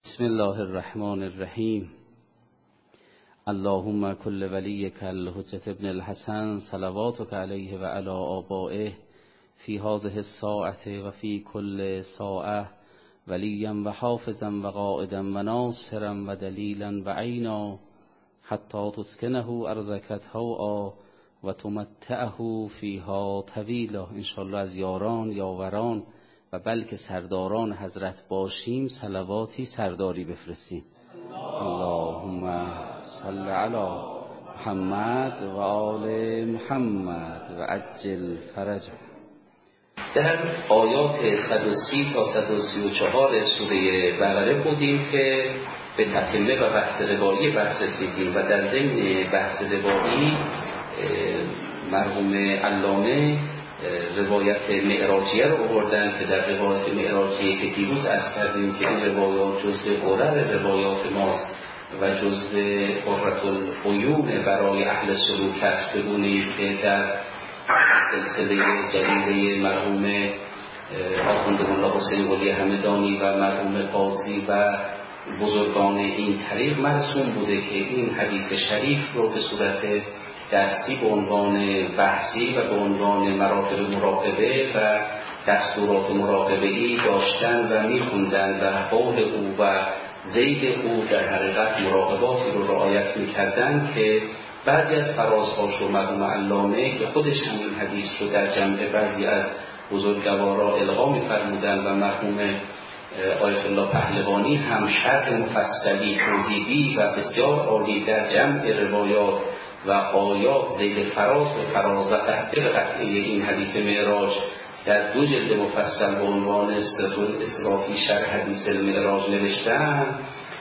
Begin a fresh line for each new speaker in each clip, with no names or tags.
بسم الله الرحمن الرحیم. اللهم کل ولیک الحجة ابن الحسن صلواتک علیه و علی آبائه فی هذه الساعة و فی کل ساعة ولیا و حافظا و قائدا و ناصرا و دلیلا و عینا حتی تسکنه ارضک طوعا و تمتعه فیها طویلا. انشاءالله از یاران، یاوران و بلکه سرداران حضرت باشیم صلواتی سرداری بفرستیم. اللهم صل علی محمد و آل محمد و عجل فرجه.
در آیات 130 تا 134 سوره بقره بودیم که به تتمه و بحث روایی بحث رسیدیم و در ضمن بحث روایی مرحوم علامه روایت معراجیه رو آوردن که در روایت معراجیه که دیروز عرض کردیم که این روایات جزء قرر روایات ماست و جزء قرة العیون برای اهل سلوک است. بگونید که در سلسله جلیله مرحوم آخوند ملا حسین ولی همدانی و مرحوم قاضی و بزرگان این طریق مرسوم بوده که این حدیث شریف رو به صورت درسی به عنوان بحثی و به عنوان مراتب مراقبه و دستورات مراقبه‌ای داشتن و می‌خوندن و حول او و زید او در حقیقت مراقباتی رو رعایت می‌کردن که بعضی از فرازهاش رو مرحوم علامه که خودش همین حدیث رو در جمع بعضی از بزرگوارا القا می‌فرمودن و مرحوم آیت الله پهلوانی هم شرح مفصلی توحیدی و بسیار عالی در جمع روایات و آیات زید فراز و فراز و تحقیق قطعی این حدیث معراج در 2 جلد مفصل به عنوان سر الاسراء شرح حدیث المعراج نوشتن.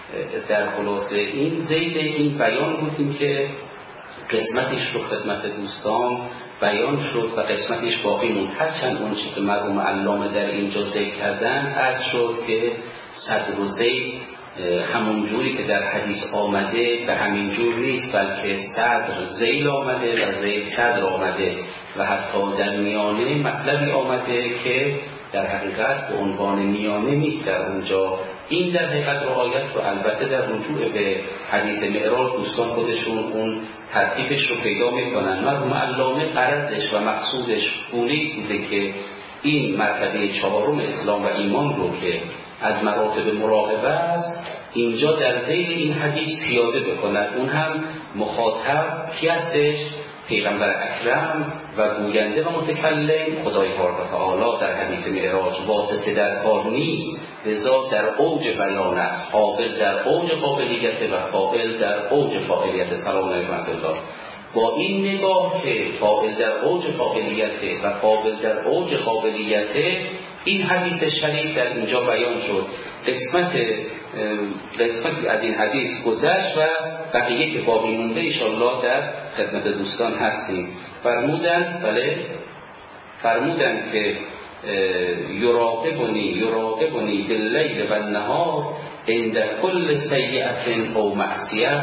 در خلاصه این زید این بیان بودیم که قسمتش رو خدمت دوستان بیان شد و قسمتش باقی موند. هرچند اون چیزی که مرحوم علامه در اینجا ذکر کردن عرض شد که صدر و زید همون جوری که در حدیث آمده به همین جور نیست، بلکه صدر زیل آمده و زیل صدر آمده و حتی در میانه مطلبی آمده که در حقیقت به عنوان میانه نیست در اونجا. این در حقیقت رعایت رو البته در رجوع به حدیث معراج دوستان خودشون اون ترتیبش رو پیدا میکنن. مرحوم علامه غرضش و مقصودش اونی بوده که این مرتبه 4 اسلام و ایمان رو که از مراتب مراقبه است اینجا در ذیل این حدیث پیاده بکند. اون هم مخاطب کی هستش؟ پیغمبر اکرم و گوینده و متکلم خدای تعالی در حدیث معراج. واسطه در کار نیست، لذا در اوج بیان است. قابل در اوج قابلیت و فاعل در اوج فاعلیت. سلام علیکم ورحمة الله. با این نگاه که فاعل در اوج فاعلیت و قابل در اوج قابلیت، این حدیث شریف در اینجا بیان شد. قسمتی از این حدیث گذشت و بقیه که باقی مونده انشاءالله در خدمت دوستان هستیم. فرمودن که یراقبنی باللیل و النهار عند کل سیئة او معصیه.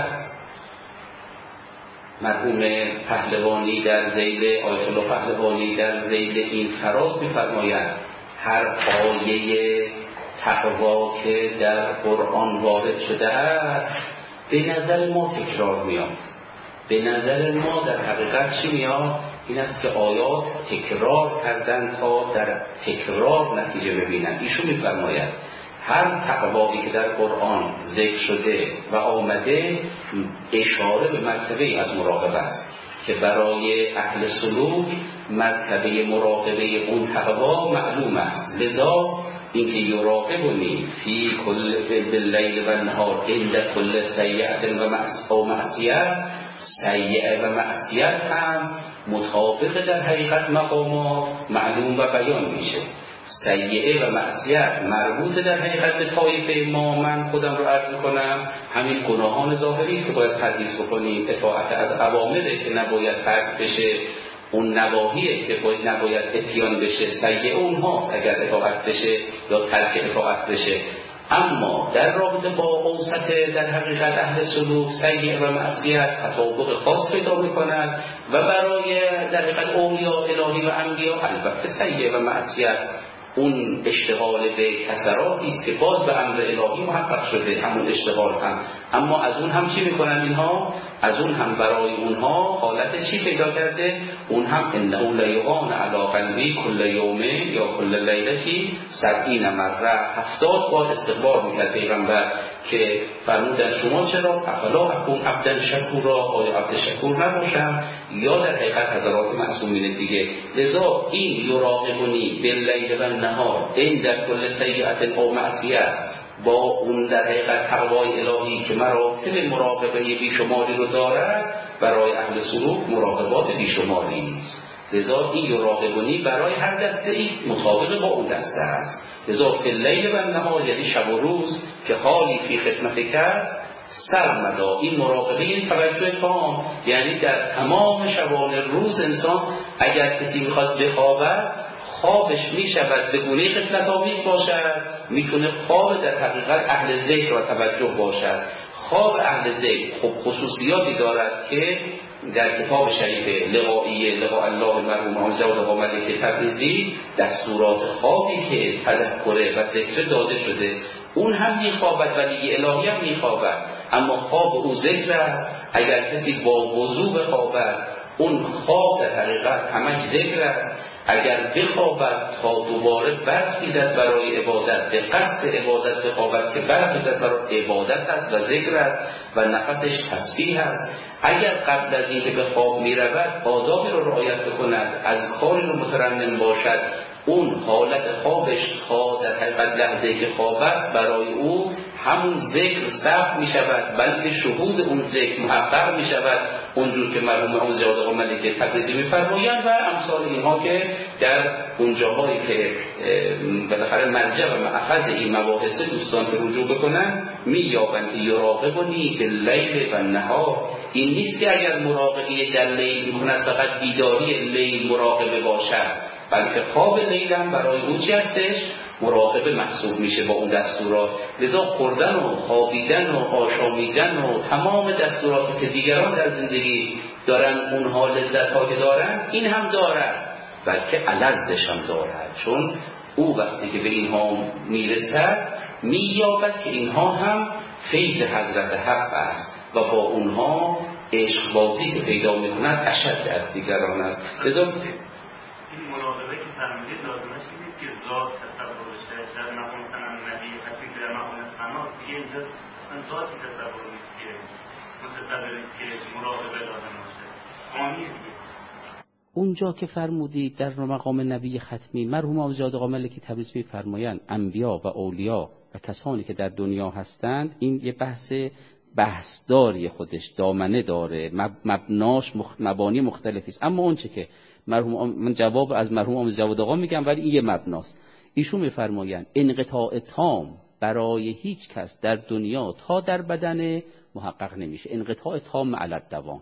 مرحوم پهلوانی در ذیل آیت الله پهلوانی در ذیل این فراز می‌فرمایند هر آیه تقوا که در قرآن وارد شده است به نظر ما تکرار میاد. به نظر ما در حقیقت چی میاد؟ این است که آیات تکرار کردن تا در تکرار نتیجه ببینن. ایشون می‌فرماید هر تقوایی که در قرآن ذکر شده و آمده اشاره به مرتبه از مراقبه است که برای اهل سلوک مرتبه مراقبه اون تقوا معلوم است. لذا اینکه یراقبنی فی کل باللیل و النهار عند کل سیئة و معصیه، سیئه و معصیت هم مطابق در حقیقت مقامات معلوم و بیان میشه. سیئه و معصیت مربوط در حقیقت به طایفه ما. من خودم رو عرض کنم همین گناهان ظاهری است که باید پرهیز بکنیم. اطاعت از اوامره که نباید ترک بشه، اون نواهیه که نباید اتیان بشه. سیئه اونهاست اگر اطاعت بشه یا ترک اطاعت بشه. اما در رابطه با اوسط در حقیقت اهل سلوک سیئه و معصیت تطابق خاص پیدا می‌کند و برای در حقیقت اولیاء الهی و انبیا البته سیئه و معصیت اون اشتغال به کسراتی است که باز به امر الهی محقق شده همون اشتغال هم، اما از اون هم چی میکنن اینها؟ از اون هم برای اونها حالت چی پیدا کرده؟ اون هم انه لیغان علی قلبی کل یومه یا کل لیلتی 70 مره، 70 بار استغفار میکرد پیغمبر که فرمودن شما چرا افلا اکون عبدا شکورا، آیا عبد شکور نباشم؟ یا در حقیقت حضرات معصومین دیگه. لذا این یراقبونی باللیل و النهار این در کل سیئت او معصیه با اون در حقیقت تقوای الهی که مراتب مراقبه بیشماری رو دارد، برای اهل سلوک مراقبات بیشماری است. لذا این یراقبونی برای هر دسته ای مطابق با اون دسته است. لذا فی اللیل و النهار یعنی شب و روز که حالی فی خدمت کرد سرمدا، این مراقبه این توجه تام، یعنی در تمام شبان روز انسان اگر کسی میخواد بخوابد خوابش میشود به گونه غفلت‌آمیز باشد، میتونه خواب در حقیقت اهل ذکر و توجه باشد. خواب اهل ذکر خب خصوصیاتی دارد که در کتاب شریف لقائیه لقاء الله مرحوم عزیز و ملک تبریزی دستورات خوابی که تذکره و ذکر داده شده، اون هم میخوابد ولی الهی هم میخوابد، اما خواب او ذکر است. اگر کسی با وضو بخوابد اون خواب در حقیقت همش ذکر است. اگر بخوابد تا دوباره برخیزد برای عبادت، به قصد عبادت بخوابد که برخیزد برای عبادت است و ذکر است و نفسش تسبیح است. اگر قبل از اینکه به خواب میرود آدابی رو رعایت بکند، از کاری رو مترنم باشد، اون حالت خوابش تا در حقیقت لحظه‌ای که خواب است برای او همون ذکر ثبت می شود، بلکه شهود اون ذکر محقق می شود، اونجور که مرحوم عزیز و ملک تبریزی می فرمایند و امثال اینها که در اون جاهایی که بالاخره مرجع و مأخذ این مباحث دوستان که رجوع بکنن می یابند که یراقبونی باللیل و النهار. این نیست که اگر مراقبه در لیل می‌کند فقط بیداری لیل مراقبه باشد، بلکه خواب لیل هم برای اون چی هستش؟ مراقبه محسوب میشه با اون دستورات. لذا خوردن و خوابیدن و آشامیدن و تمام دستوراتی که دیگران در زندگی دارن اونها لذت‌ها که دارن این هم دارد، بلکه الذش هم دارد، چون او وقتی که به اینها میرسد مییابد که اینها هم فیض حضرت حق است و با اونها عشق بازی که پیدا میکند اشد از دیگران است. لذا
این مراقبه که فرمودید لازمش نیست که ذات تصور بشه در مقام سنن نبی حتی در مقام فناست، دیگه اینجا ذاتی تصور نیست که متصور نیست که مراقبه لازم باشه، آمیه دیگه.
اونجا که فرمودید در مقام نبی ختمی مرحوم آزاد آقا ملک تبریزی می‌فرمایند انبیا و اولیا و کسانی که در دنیا هستند، این یه بحثداری خودش دامنه داره، مبناش مبانی مختلفی است. اما اون چه که من جواب از مرحوم آموزی جواد آقا میگم ولی این یه مبناست. ایشون می‌فرمایند انقطاع تام برای هیچ کس در دنیا تا در بدن محقق نمیشه، انقطاع تام علی الدوام.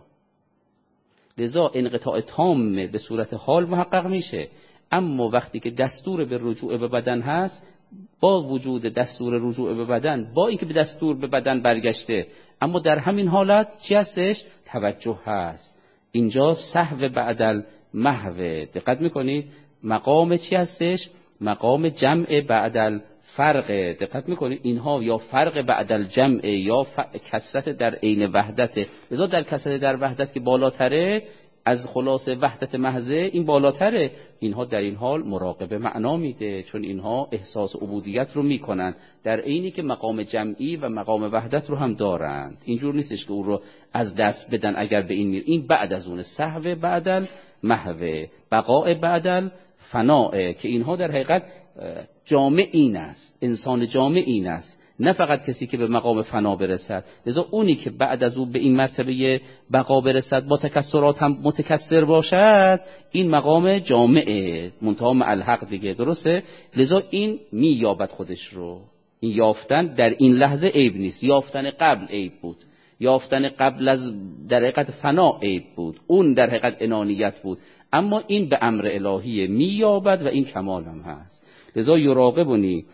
لذا انقطاع تام به صورت حال محقق میشه، اما وقتی که دستور به رجوع به بدن هست، با وجود دستور رجوع به بدن، با اینکه به دستور به بدن برگشته، اما در همین حالت چی هستش؟ توجه هست. اینجا سهو بعدل محو، دقت میکنید مقام چی هستش؟ مقام جمع بعدل فرق، دقت میکنید اینها یا فرق بعدل جمع یا کثرت در عین وحدت. لذا در کثرت در وحدت که بالاتره از خلاصه وحدت محضه این بالاتره، اینها در این حال مراقبه معنا میده، چون اینها احساس عبودیت رو میکنن در عینی که مقام جمعی و مقام وحدت رو هم دارند. اینجور نیستش که اون رو از دست بدن اگر به این این بعد از اون سهو بعدل محو، بقاء بعدل فناء، که اینها در حقیقت جامع این است، انسان جامع این است، نه فقط کسی که به مقام فنا برسد. لذا اونی که بعد از او به این مرتبه بقا برسد با تکسرات هم متکسر باشد، این مقام جامعه منتها مع الحق دیگه، درسته؟ لذا این مییابد خودش رو. این یافتن در این لحظه عیب نیست، یافتن قبل عیب بود، یافتن قبل از در حقیقت فنا عیب بود، اون در حقیقت انانیت بود، اما این به امر الهی مییابد و این کمال هم هست. لذا یراقبونی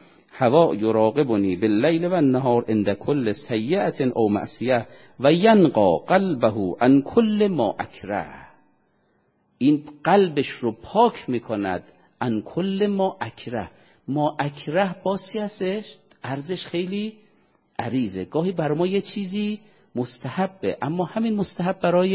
باللیل و النهار عند کل سیئة او معصیه و ینقا قلبه عن کل ما اکره. این قلبش رو پاک میکند عن کل ما اکره، ما اکره باسی هستش، ارزش خیلی عریضه. گاهی برای ما یه چیزی مستحبه، اما همین مستحب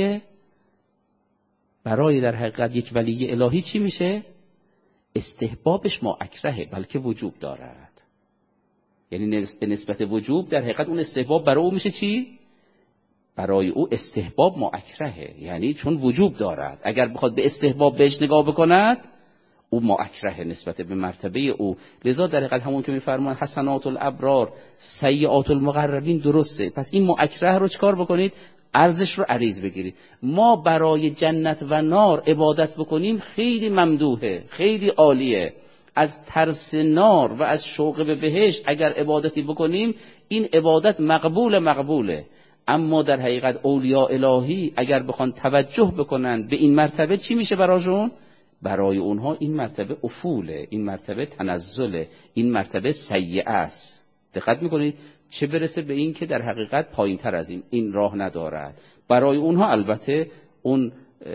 برای در حقیقت یک ولی الهی چی میشه؟ استحبابش ما اکرهه، بلکه وجوب دارد. یعنی به نسبت وجوب در حقیقت اون استحباب برای او میشه چی؟ برای او استحباب ما اکرهه، یعنی چون وجوب دارد. اگر بخواد به استحباب بهش نگاه بکند، او ما اکرهه نسبت به مرتبه او. لذا در حقیقت همون که میفرمان حسنات الابرار سیئات المقربین درسته. پس این ما اکره رو چکار بکنید؟ ارزش رو عریض بگیرید. ما برای جنت و نار عبادت بکنیم خیلی ممدوحه، خیلی عالیه. از ترس نار و از شوق به بهشت اگر عبادتی بکنیم، این عبادت مقبوله. اما در حقیقت اولیاء الهی اگر بخوان توجه بکنن به این مرتبه، چی میشه براشون؟ برای اونها این مرتبه افوله، این مرتبه تنزله، این مرتبه سیئه است. دقت میکنید؟ چه برسه به این که در حقیقت پایین تر از این راه ندارد. برای اونها البته اون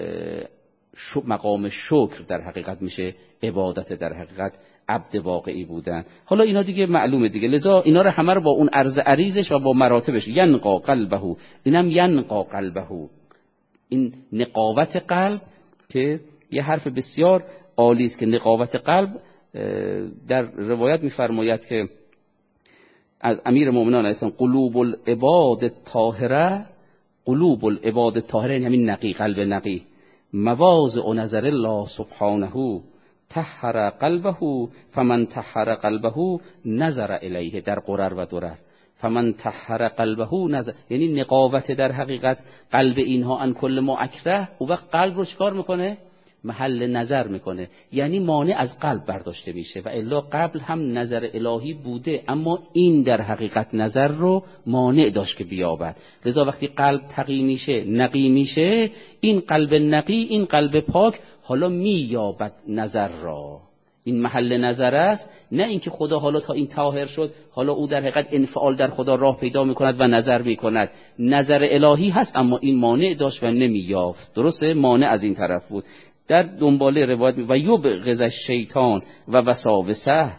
مقام شکر در حقیقت میشه عبادت، در حقیقت عبد واقعی بودن. حالا اینا دیگه معلومه دیگه، لذا اینا رو همه رو با اون عرض عریضش و با مراتبش ینقا قلبه، اینم ینقا قلبه، این نقاوت قلب که یه حرف بسیار عالی است که نقاوت قلب در روایت میفرماید که از امیر مومنان اسلام قلوب العباد الطاهره، قلوب العباد الطاهره یعنی همین نقی، قلب نقی، مواضع نظر الله سبحانه طهر قلبه فمن طهر قلبه نظر الیه، در قرر و درر فمن طهر قلبه نظر، یعنی نقاوت در حقیقت قلب اینها ان کل ما اکره. او وقت قلب رو چکار میکنه؟ محل نظر میکنه، یعنی مانع از قلب برداشته میشه. و الا قبل هم نظر الهی بوده، اما این در حقیقت نظر رو مانع داشت که بیابد. لذا وقتی قلب تقی میشه، نقی میشه، این قلب نقی، این قلب پاک حالا مییابد نظر را. این محل نظر است، نه اینکه خدا حالا تا این طاهر شد حالا او در حقیقت انفعال در خدا راه پیدا میکند و نظر میکند. نظر الهی هست، اما این مانع داشت و نمییافت. درسته؟ مانع از این طرف بود. در دنباله روایت و یبغض الشیطان و وساوسه،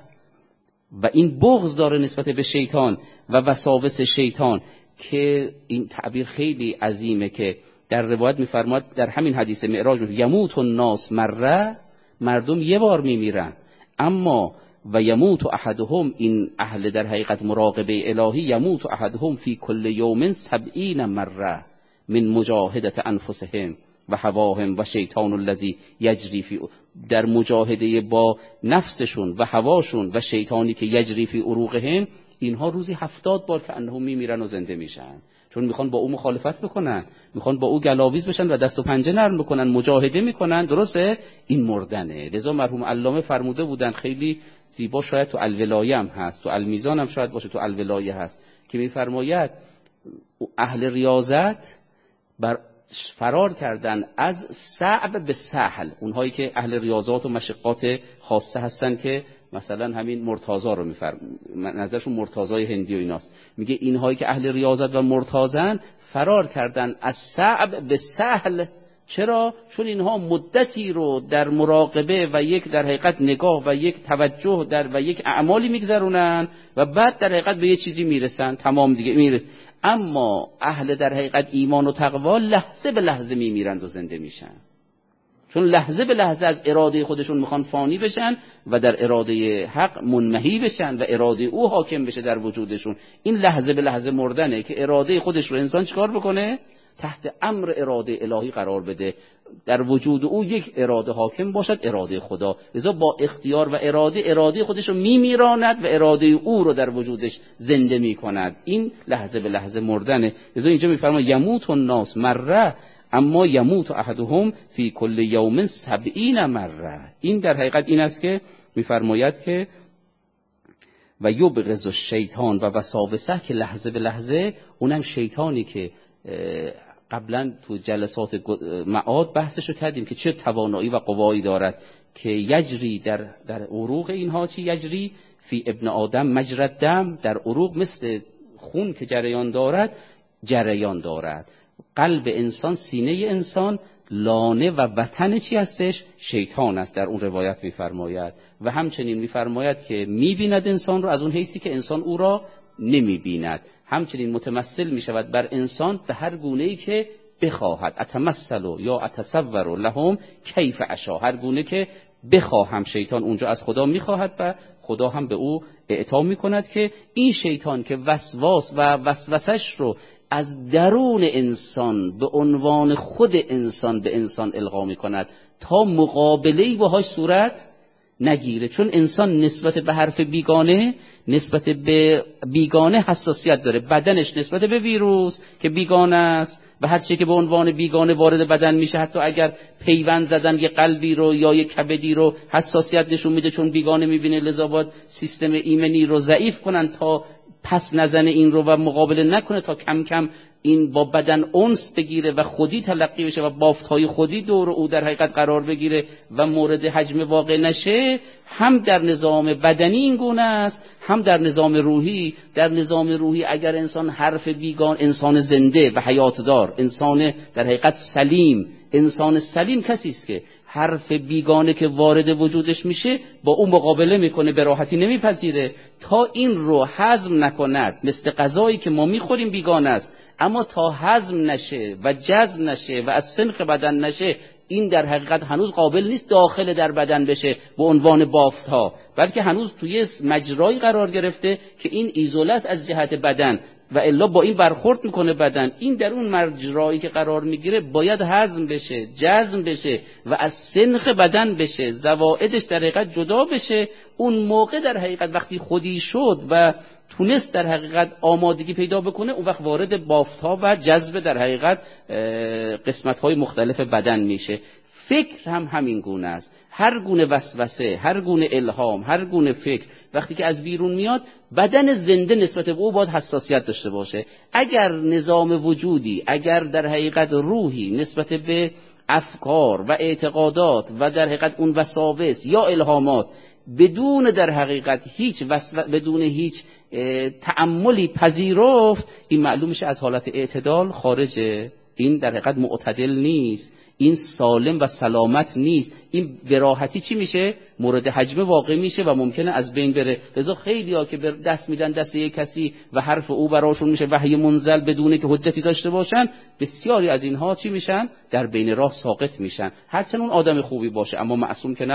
و این بغض داره نسبت به شیطان و وساوس شیطان، که این تعبیر خیلی عظیمه که در روایت میفرماد در همین حدیث معراج یموت الناس مره، مردم یه بار میمیرن، اما و یموت احدهم، این اهل در حقیقت مراقبه الهی، یموت احدهم فی کل یوم 70 مره من مجاهدت انفسهم و هواهم و شیطان الذی یجری فی، در مجاهده با نفسشون و هواشون و شیطانی که یجری فی عروقهم، اینها روزی 70 بار که انهم میمیرن و زنده میشن، چون میخوان با او مخالفت بکنن، میخوان با او گلاویز بشن و دست و پنجه نرم بکنن، مجاهده میکنن. درسته؟ این مردنه. لذا مرحوم علامه فرموده بودن، خیلی زیبا، شاید تو الولایه هم هست، تو المیزان هم شاید باشه، تو الولایه هست، که میفرماید اهل ریاضت بر فرار کردن از صعب به سهل، اونهایی که اهل ریاضات و مشقات خاصه هستن، که مثلا همین مرتضی رو نظرشون مرتضای هندی و ایناست، میگه اینهایی که اهل ریاضت و مرتضن فرار کردن از صعب به سهل. چرا؟ چون اینها مدتی رو در مراقبه و یک در حقیقت نگاه و یک توجه و یک اعمالی میگذرونن و بعد در حقیقت به یه چیزی میرسن، تمام دیگه میرسن. اما اهل در حقیقت ایمان و تقوا لحظه به لحظه میمیرند و زنده میشن، چون لحظه به لحظه از اراده خودشون میخوان فانی بشن و در اراده حق منمحی بشن و اراده او حاکم بشه در وجودشون. این لحظه به لحظه مردنه که اراده خودش رو انسان چیکار بکنه؟ تحت امر اراده الهی قرار بده، در وجود او یک اراده حاکم باشد، اراده خدا. لذا با اختیار و اراده خودش رو میمیراند و اراده او رو در وجودش زنده میکند. این لحظه به لحظه مردنه. لذا اینجا میفرماید یموت الناس مره اما یموت احدهم فی کل یوم 70 مره. این در حقیقت این است که میفرماید که و یبغض الشیطان و وساوسه، که لحظه به لحظه، اونم شیطانی که قبلا تو جلسات معاد بحثشو کردیم که چه توانایی و قوایی دارد، که یجری در عروق اینها، چی یجری فی ابن آدم مجرى الدم، در عروق مثل خون که جریان دارد. قلب انسان، سینه انسان لانه و وطن چی هستش؟ شیطان است در اون روایت میفرماید. و همچنین میفرماید که میبیند انسان رو از اون حیثی که انسان او را نمیبیند. همچنین متمثل میشود بر انسان به هر گونه‌ای که بخواهد. اتمثل یا اتصور لهم کیف اشاء، هر گونه که بخواهم. شیطان اونجا از خدا میخواهد و خدا هم به او اعطا میکند که این شیطان که وسواس و وسوسش رو از درون انسان به عنوان خود انسان به انسان القا میکند تا مقابله‌ای باهاش صورت نگیره. چون انسان نسبت به حرف بیگانه، نسبت به بیگانه حساسیت داره. بدنش نسبت به ویروس که بیگانه است و هر چی که به عنوان بیگانه وارد بدن میشه، حتی اگر پیوند زدن یه قلبی رو یا یه کبدی رو حساسیت نشون میده چون بیگانه میبینه، لذا باید سیستم ایمنی رو ضعیف کنن تا پس نزنه این رو و مقابله نکنه، تا کم کم این با بدن انس بگیره و خودی تلقی بشه و بافت‌های خودی دور او در حقیقت قرار بگیره و مورد حجم واقع نشه. هم در نظام بدنی این گونه است، هم در نظام روحی. در نظام روحی اگر انسان حرف بیگان، انسان زنده و حیاتدار، انسان در حقیقت سلیم، انسان سلیم کسی است که حرف بیگانه که وارد وجودش میشه با اون مقابله میکنه، به راحتی نمیپذیره. تا این رو هضم نکند، مثل غذایی که ما میخوریم بیگانه است، اما تا هضم نشه و جذب نشه و از سنخ بدن نشه، این در حقیقت هنوز قابل نیست داخل در بدن بشه به عنوان بافت ها، بلکه هنوز توی مجرایی قرار گرفته که این ایزوله است از جهت بدن و الا با این برخورد میکنه بدن. این در اون مجرایی که قرار میگیره باید هضم بشه، جذب بشه و از سنخ بدن بشه، زوائدش در حقیقت جدا بشه. اون موقع در حقیقت وقتی خودی شد و تونست در حقیقت آمادگی پیدا بکنه، اون وقت وارد بافت‌ها و جذب در حقیقت قسمت‌های مختلف بدن میشه. فکر هم همین گونه است. هر گونه وسوسه، هر گونه الهام، هر گونه فکر وقتی که از بیرون میاد، بدن زنده نسبت به او باید حساسیت داشته باشه. اگر نظام وجودی، اگر در حقیقت روحی نسبت به افکار و اعتقادات و در حقیقت اون وساوس یا الهامات بدون در حقیقت بدون هیچ تأملی پذیرفت، این معلوم میشه از حالت اعتدال خارجه. این در حقیقت معتدل نیست، این سالم و سلامت نیست. این به راحتی چی میشه؟ مورد حجم واقع میشه و ممکنه از بین بره. لذا خیلی ها که دست میدن دست یک کسی و حرف او براشون میشه وحی منزل بدونه که حجتی داشته باشن، بسیاری از اینها چی میشن؟ در بین راه ساقط میشن. هرچند اون آدم خوبی باشه اما معصوم که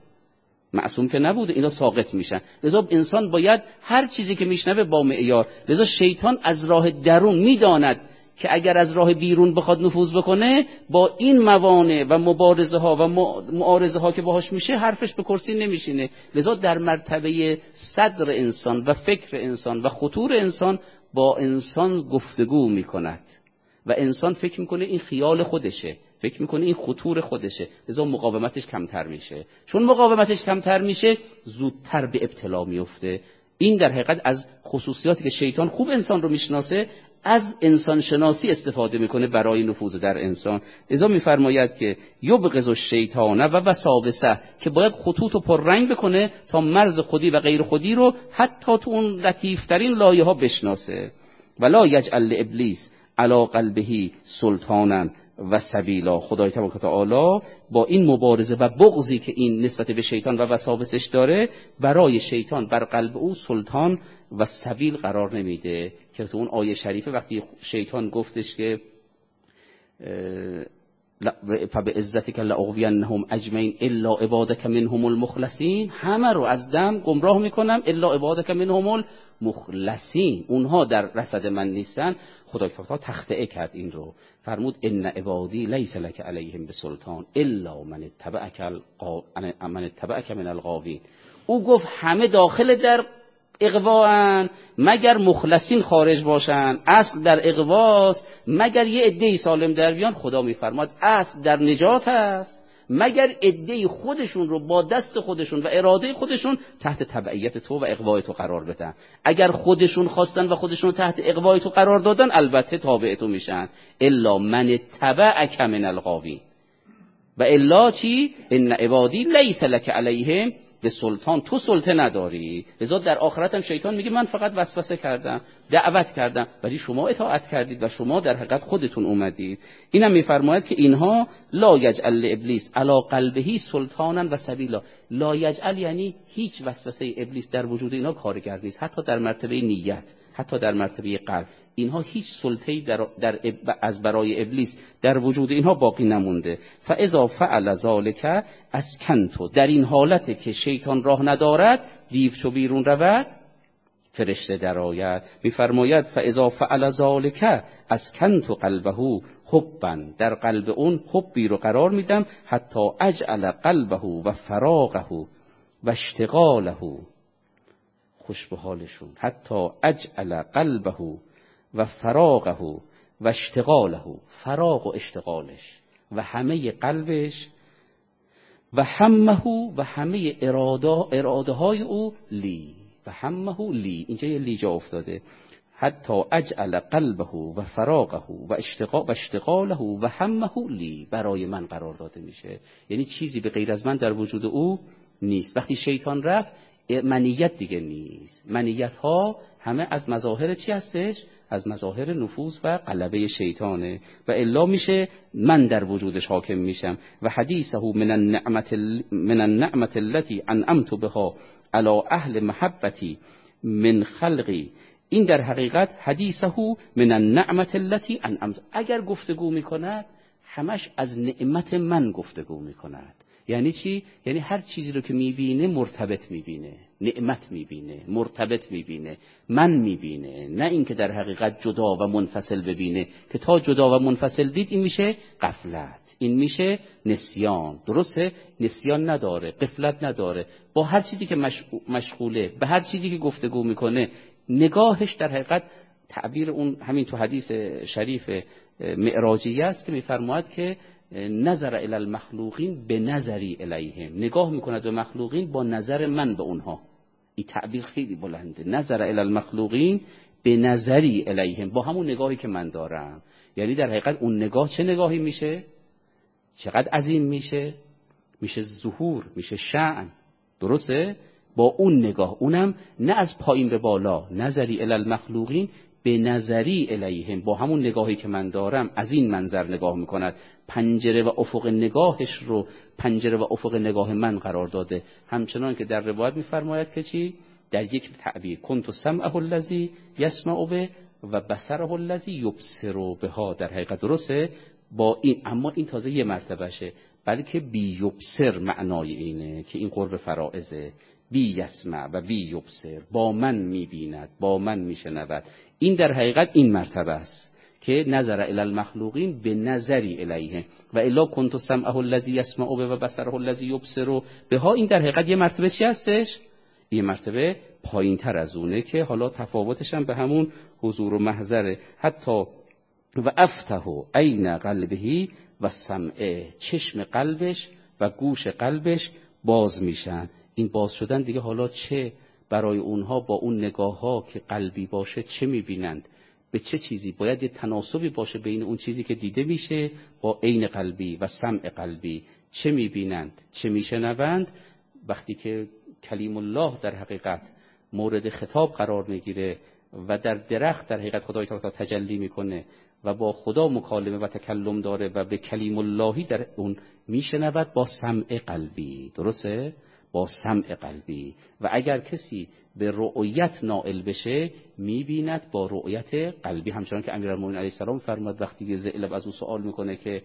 نبوده، اینا ساقط میشن. لذا انسان باید هر چیزی که میشنوه با معیار. لذا شیطان از راه درون میداند که اگر از راه بیرون بخواد نفوذ بکنه، با این موانع و مبارزه ها و معارضه ها که باهاش میشه، حرفش به کرسی نمیشینه. لذا در مرتبه صدر انسان و فکر انسان و خطور انسان با انسان گفتگو میکند و انسان فکر میکنه این خیال خودشه، فکر میکنه این خطور خودشه. لذا مقاومتش کمتر میشه. چون مقاومتش کمتر میشه، زودتر به ابتلا میفته. این در حقیقت از خصوصیاتی که شیطان خوب انسان رو میشناسه، از انسان شناسی استفاده میکنه برای نفوذ در انسان. لذا میفرماید که یبغض الشیطان و وساوسه، که باید خطوط رو پررنگ بکنه تا مرز خودی و غیر خودی رو حتی تو اون لطیفترین لایه ها بشناسه. ولا یجعل لابلیس علی قلبه سلطانا و سبیلا. خدای تبارک و تعالی با این مبارزه و بغضی که این نسبت به شیطان و وساوسش داره، برای شیطان بر قلب او سلطان و سبیل قرار نمیده. که تو اون آیه شریفه وقتی شیطان گفتش که فبعزتک لاغوینهم اجمعین الا عبادک منهم المخلصین، همه رو از دم گمراه میکنم الا عبادک منهم المخلصین، اونها در رصد من نیستن. خدای تعالی تخطئه کرد این رو، فرمود ان عبادی لیس لک علیهم بسلطان الا من اتبعک من الغاوین. او گفت همه داخل در اغواءن مگر مخلصین خارج باشن. اصل در اغواست مگر یه عده‌ای سالم در بیان. خدا میفرماد اصل در نجات است مگر عده‌ای خودشون رو با دست خودشون و اراده خودشون تحت تبعیت تو و اغوای تو قرار بدن. اگر خودشون خواستن و خودشون تحت اغوای تو قرار دادن، البته تابع تو میشن. الا من تبعک من الغاوین. و الا چی؟ ان عبادی لیس لک علیهم به سلطان تو سلطه نداری، لذا در آخرت هم شیطان میگه من فقط وسوسه کردم، دعوت کردم، ولی شما اطاعت کردید و شما در حقیقت خودتون اومدید. اینم میفرماید که اینها لا یجعل ابلیس علی قلبه سلطانا و سبیلا. لا یجعل یعنی هیچ وسوسه ابلیس در وجود اینا کارگر نیست، حتی در مرتبه نیت، حتی در مرتبه قلب. اینها هیچ سلطه‌ای از برای ابلیس در وجود اینها باقی نمونده. فاذا فعل ذلک اسکنتو، در این حالت که شیطان راه ندارد، دیو چو بیرون رود فرشته درآید. میفرماید فاذا فعل ذلک اسکنتو قلبه حبا، در قلب اون حبی رو قرار میدم، حتی اجعل قلبه و فراغه و اشتغاله، خوش به حالشون، حتی اجعل قلبه و فراغه و اشتغاله، فراغ و اشتغالش و همه قلبش و همه و همه اراده های او لی و همه لی، اینجا یه لی جا افتاده، حتی اجعل قلبه و فراغه و اشتغاله و همه لی، برای من قرار داده میشه، یعنی چیزی به غیر از من در وجود او نیست. وقتی شیطان رفت منیت دیگه نیست، منیت ها همه از مظاهر چی هستش؟ از مظاهر نفوذ و غلبه شیطانه و الا میشه من در وجودش حاکم میشم. و حدیثه من النعمت التي انعمت بها علی اهل محبتی من خلقی، این در حقیقت حدیثه من النعمت التي انعمت، اگر گفتگو میکند همش از نعمت من گفتگو میکند. یعنی چی؟ یعنی هر چیزی رو که میبینه مرتبط میبینه، نعمت میبینه، مرتبط میبینه، من میبینه، نه اینکه در حقیقت جدا و منفصل ببینه که تا جدا و منفصل دید این میشه غفلت، این میشه نسیان. درسته؟ نسیان نداره، غفلت نداره، با هر چیزی که مشغوله، به هر چیزی که گفتگو میکنه، نگاهش در حقیقت تعبیر اون همین تو حدیث شریف معراجی است که میفرماید که نظر الی المخلوقین به نظری الیهم، نگاه میکند به مخلوقین با نظر من به اونها. این تعبیر خیلی بلنده، نظر الی المخلوقین به نظری الیهم، با همون نگاهی که من دارم. یعنی در حقیقت اون نگاه چه نگاهی میشه؟ چقدر عظیم میشه؟ میشه ظهور، میشه شأن. درسته؟ با اون نگاه، اونم نه از پایین به بالا، نظری الی المخلوقین به نظری الیهم، با همون نگاهی که من دارم از این منظر نگاه میکند. پنجره و افق نگاهش رو پنجره و افق نگاه من قرار داده. همچنان که در روایت میفرماید که چی؟ در یک تعبیر کنت سمعه الذی یسمع به و بصره الذی یبصر بها، در حقیقت درسته با این، اما این تازه یه مرتبهشه، بلکه بی یبصر معنای اینه که این قرب فرائضه، بی یسمع و بی یبصر، با من میبیند، با من میشنود. این در حقیقت این مرتبه است که نظر الی المخلوقین به نظری الیه و الا کنت سمعه الذی یسمع به و بصره الذی یبصر بها. این در حقیقت یه مرتبه چی هستش؟ یه مرتبه پایین تر از اونه که حالا تفاوتش هم به همون حضور و محضره. حتی و افتح عین قلبه و سمعه، چشم قلبش و گوش قلبش باز میشن. این باز شدن دیگه حالا چه برای اونها با اون نگاه ها که قلبی باشه چه میبینند؟ به چه چیزی؟ باید یه تناسبی باشه بین اون چیزی که دیده میشه با عین قلبی و سمع قلبی. چه میبینند؟ چه میشنوند؟ وقتی که کلیم الله در حقیقت مورد خطاب قرار میگیره و در درخت در حقیقت خدای تعالی تجلی میکنه و با خدا مکالمه و تکلم داره و به کلیم اللهی در اون میشنود با سمع قلبی. درسته؟ با سمع قلبی. و اگر کسی به رؤیت نائل بشه میبیند با رؤیت قلبی. همچنان که امیرالمومنین علیه السلام فرمود وقتی که ذئلب از او سوال میکنه که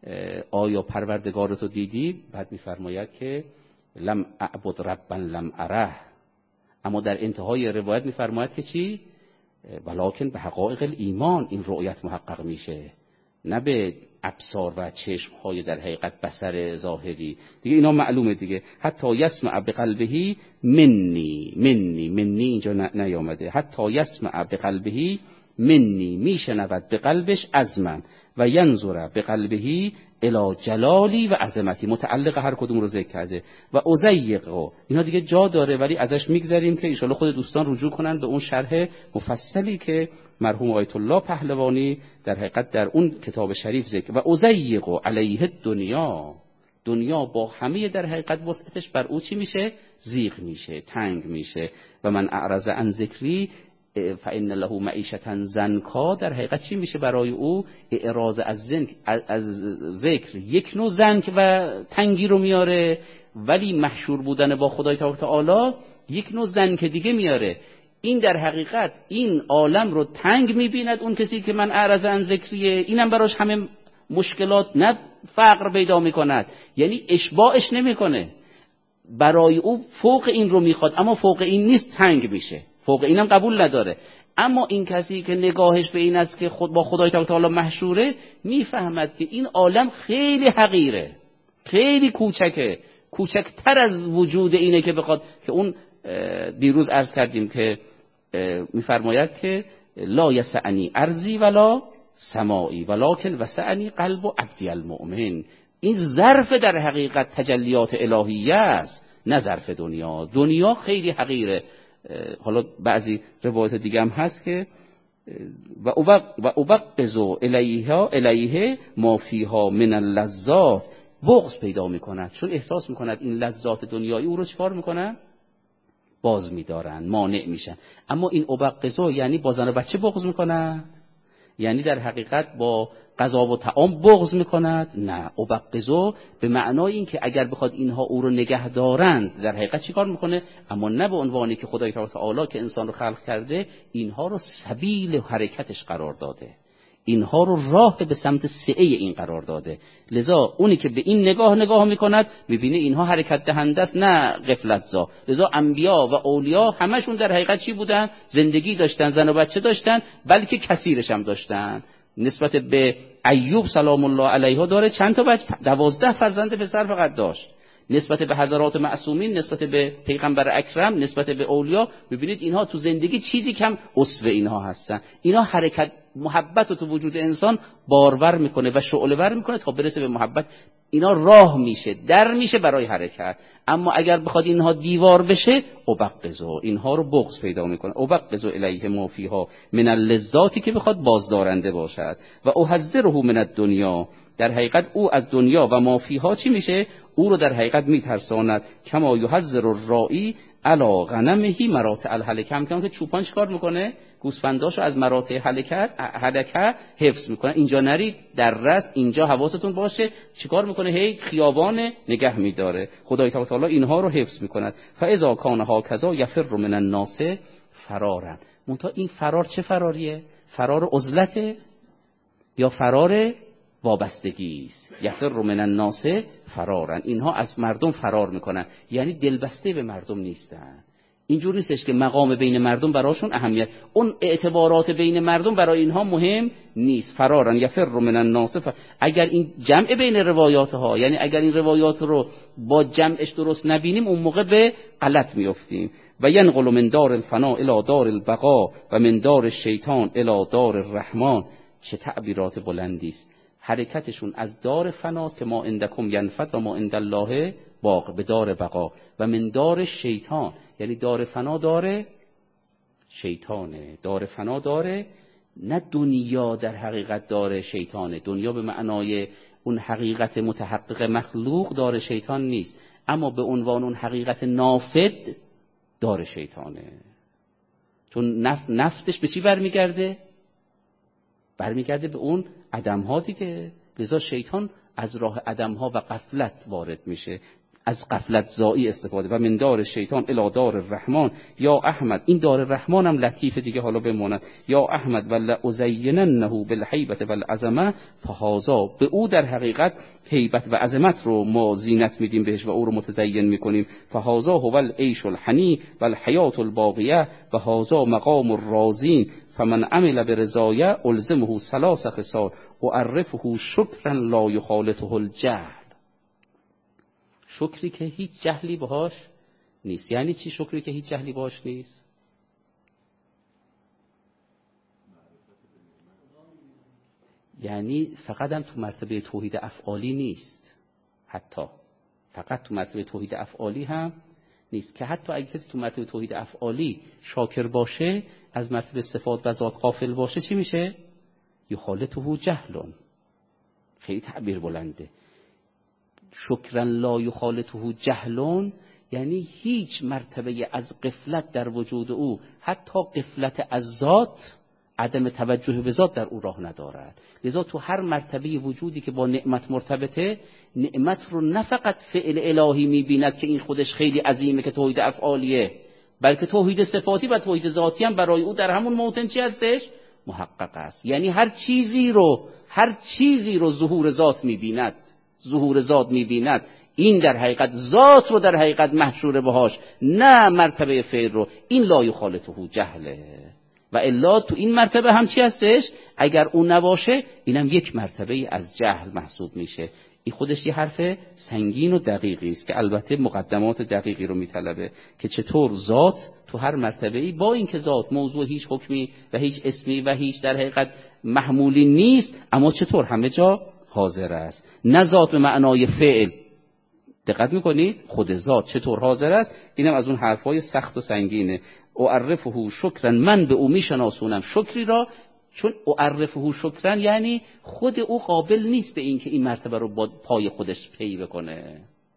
آیا پروردگارتو دیدی؟ بعد میفرماید که لم اعبد ربا لم اره. اما در انتهای روایت میفرماید که چی؟ ولکن به حقایق الایمان این رؤیت محقق میشه، نه به ابصار و چشم های در حقیقت بصر ظاهری دیگه. اینا معلومه دیگه. حتی یسمع بقلبه منی اینجا نیامده. حتی یسمع بقلبه منی، میشنود به قلبش از من، و ینظر بقلبه الی جلالی و عظمتی، متعلق هر کدوم رو ذکر کرده. و ازیق، اینا دیگه جا داره ولی ازش میگذریم که ان شاءالله خود دوستان رجوع کنن به اون شرح مفصلی که مرحوم آیت الله پهلوانی در حقیقت در اون کتاب شریف ذکر. و ازیق علیه الدنیا، دنیا با همه در حقیقت وسعتش بر او چی میشه؟ ضیق میشه، تنگ میشه. و من اعرض عن ذکری فإن له معیشة ضنکا، در حقیقت چی میشه برای او؟ اعراض از ذکر یک نوع ضنک و تنگی رو میاره، ولی محشور بودن با خدای تعالی یک نوع ضنک دیگه میاره. این در حقیقت این عالم رو تنگ میبیند اون کسی که من اعرض عن ذکریه، اینم براش همه مشکلات، نه فقر پیدا میکند، یعنی اشباعش نمیکنه، برای او فوق این رو میخواد اما فوق این نیست، تنگ میشه، فوق اینم قبول نداره. اما این کسی که نگاهش به این است که خود با خدای تعالی محشوره، میفهمد که این عالم خیلی حقیره، خیلی کوچکه، کوچکتر از وجود اینه که بخواد که اون دیروز عرض کردیم که میفرماید که لا یسعنی ارضی ولا سماعی ولکن وسعنی قلب و عبدی المؤمن. این ظرف در حقیقت تجلیات الهیه است، نه ظرف دنیا. دنیا خیلی حقیره. حالا بعضی روایت دیگه هم هست که و ابغض الیه ما فیها من اللذات، بغض پیدا میکند چون احساس میکند این لذات دنیایی او رو چکار میکنن؟ باز میدارن، مانع میشن. اما این ابغض یعنی با زن و بچه بغض میکنن؟ یعنی در حقیقت با غذا و طعام بغض میکند؟ نه، ابغض به معنای این که اگر بخواد اینها او رو نگه دارند در حقیقت چیکار میکنه؟ اما نه به عنوانی که خدای تعالی که انسان رو خلق کرده اینها رو سبیل حرکتش قرار داده، اینها رو راه به سمت سعی این قرار داده. لذا اونی که به این نگاه میکند میبینه اینها حرکت دهنده است، نه غفلت زا. لذا انبیا و اولیاء همشون در حقیقت چی بودن؟ زندگی داشتن، زن و بچه داشتن، بلکه کثیرش هم داشتن. نسبت به ایوب سلام الله علیه داره چند تا بچه؟ 12 فرزند پسر فقط داشت. نسبت به حضرات معصومین، نسبت به پیغمبر اکرم، نسبت به اولیاء، ببینید اینها تو زندگی چیزی کم اسوه اینها هستن. اینا حرکت محبت رو تو وجود انسان بارور میکنه و شعله ور میکنه تا برسه به محبت. اینا راه میشه، در میشه برای حرکت. اما اگر بخواد اینها دیوار بشه، ابغض، اینها رو بغض پیدا میکنه. ابغض الیه ما فیها من اللذاتی که بخواد بازدارنده باشد. و احذره من الدنیا، در حقیقت او از دنیا و ما فیها چی میشه؟ او رو در حقیقت میترساند. کما یحذر الراعی علی غنمه مراتع الهلکه، هم که چوپان چیکار میکنه؟ گوسفنداشو از مراتع هلکه حفظ میکنه. اینجا نرید، در رس اینجا حواستون باشه. چیکار میکنه؟ هی خیابان نگه میداره. خدای تعالی اینها رو حفظ میکند. فاذا کان هکذا یفر من الناس فرارا. منتها این فرار چه فراریه؟ فرار عزلته یا فرار وابستگی است؟ یفر من الناس فرارا، اینها از مردم فرار میکنن، یعنی دلبسته به مردم نیستن. اینجور نیستش که مقام بین مردم براشون اهمیت، اون اعتبارات بین مردم برای اینها مهم نیست. فرارا یفر من الناس اگر این جمع بین روایات ها، یعنی اگر این روایات رو با جمعش درست نبینیم، اون موقع به غلط میافتیم. و ینقل من دار الفنا الی دار البقا و من دار الشیطان الی دار الرحمن. چه تعبیرات بلندی است. حرکتشون از دار فناست که ما عندکم ینفد و ما عند الله باق، به دار بقا. و من دار شیطان، یعنی دار فنا داره شیطانه، دار فنا داره، نه دنیا در حقیقت داره شیطانه. دنیا به معنای اون حقیقت متحقق مخلوق داره شیطان نیست، اما به عنوان اون حقیقت نافد داره شیطانه. چون نفتش به چی برمیگرده؟ برمیگرده به اون عدم‌ها دیگه. لذا شیطان از راه عدم‌ها و غفلت وارد میشه، از غفلت زایی استفاده. و من دار شیطان الی دار الرحمن. یا احمد، این دار الرحمن هم لطیفه دیگه، حالا بماند. یا احمد ولا ازیننه بالهیبت والعظمه فهذا، به او در حقیقت هیبت و عظمت رو ما زینت میدیم بهش و او رو متزین میکنیم. فهذا هو العیش الحنی والحیات الباقیه و هذا مقام الرازین. فمن عمل برضایه الزمه ثلاث خصال اعرفه شکرا لا یخالطه الجهل. شکری که هیچ جهلی باهاش نیست. یعنی چی شکری که هیچ جهلی باهاش نیست؟ یعنی فقط هم تو مرتبه توحید افعالی نیست، حتی فقط تو مرتبه توحید افعالی هم نیست، که حتی اگه کسی تو مرتبه توحید افعالی شاکر باشه، از مرتبه صفات و ذات غافل باشه، چی میشه؟ یخالطه جهل. خیلی تعبیر بلنده. شکرا لا یخالطه جهلون، یعنی هیچ مرتبه از غفلت در وجود او، حتی غفلت از ذات، عدم توجه به ذات در او راه ندارد. لذا تو هر مرتبه وجودی که با نعمت مرتبطه، نعمت رو نه فقط فعل الهی میبیند که این خودش خیلی عظیمه که توحید افعالیه، بلکه توحید صفاتی و توحید ذاتی هم برای او در همون موطن چی هستش؟ محقق است. یعنی هر چیزی رو ظهور ذات میبیند، ظهور ذات میبیند، این در حقیقت ذات رو در حقیقت محشور بهاش، نه مرتبه فعل رو. این لا یخالطه جهله. و الا تو این مرتبه هم چی هستش؟ اگر اون نباشه اینم یک مرتبه از جهل محسوب میشه. این خودش یه حرف سنگین و دقیقی است که البته مقدمات دقیقی رو میطلبه که چطور ذات تو هر مرتبه‌ای، با اینکه ذات موضوع هیچ حکمی و هیچ اسمی و هیچ در حقیقت محمولی نیست، اما چطور همه جا حاضر است. نه ذات به معنای فعل، دقت میکنید؟ خود ذات چطور حاضر است. اینم از اون حرفای سخت و سنگینه. اعرفه شکرا، من به او میشناسونم شکری را، چون اعرفه شکرا یعنی خود او قابل نیست به این که این مرتبه رو با پای خودش طی بکنه،